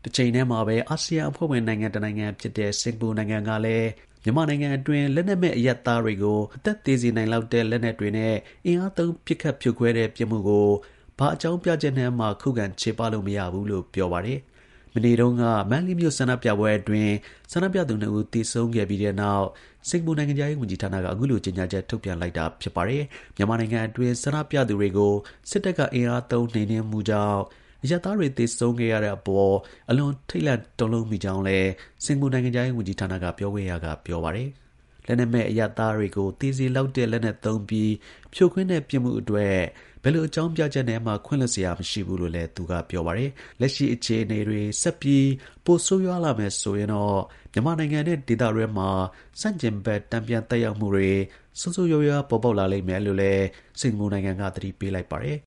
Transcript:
တစ်ချိန်တည်းမှာပဲအာဆီယံအဖွဲ့ဝင်နိုင်ငံတစ်နိုင်ငံဖြစ်တဲ့စင်ကာပူနိုင်ငံကလည်းမြန်မာနိုင်ငံအတွင်းလက်နက်မဲ့အရပ်သားတွေကိုအသက်သေစေနိုင်လောက်တဲ့လက်နက်တွေနဲ့အင်အားသုံးပစ်ခတ်ဖြိုခွဲတဲ့ပြစ်မှုကိုဘာအကြောင်းပြချက်နဲ့မှခုခံချေပလို့မရဘူးလို့ပြောပါတယ်မနေ့တုန်းကမန်လေးမြို့ဆန္ဒပြပွဲအတွင်းဆန္ဒပြသူ2ဦးသေဆုံးခဲ့ပြီးတဲ့နောက်စင်ကာပူနိုင်ငံသားရေးဝန်ကြီးဌာနကအခုလိုကြေညာချက်ထုတ်ပြန်လိုက်တာဖြစ်ပါတယ်မြန်မာနိုင်ငံအတွင်းဆန္ဒပြသူတွေကိုစစ်တပ်ကအင်အားသုံးနှိမ်နင်းမှုကြောင့်အရပ်သားတွေသေဆုံးခဲ့ရတဲ့အပေါ်အလွန်ထိတ်လန့်တုန်လှုပ်မိကြောင်းလည်းစင်ကာပူနိုင်ငံသားရေးဝန်ကြီးဌာနကပြောခွင့်ရကပြောပါတယ်လက်နက်မဲ့အရပ်သားတွေကိုသေစေလောက်တဲ့လက်နက်သုံးပြီးဖြိုခွင်းတဲ့ပြစ်မှုအတွက်ဘယ်လိုအကြောင်းပြချက်နဲ့မှခွင့်လွှတ်စရာမရှိဘူးလို့လည်းသူကပြောပါတယ်လက်ရှိအခြေအနေတွေဆက်ပြီးပိုဆိုးရွားလာမယ်ဆိုရင်တော့မြန်မာနိုင်ငံနဲ့ဒေသတွင်းမှာစန့်ကျင်ဘက်တံပြန်တက်ရောက်မှုတွေဆိုးဆိုးရွားရွားပေါ်ပေါက်လာလိမ့်မယ်လို့လည်းစင်ကာပူနိုင်ငံကသတိပေးလိုက်ပါတယ်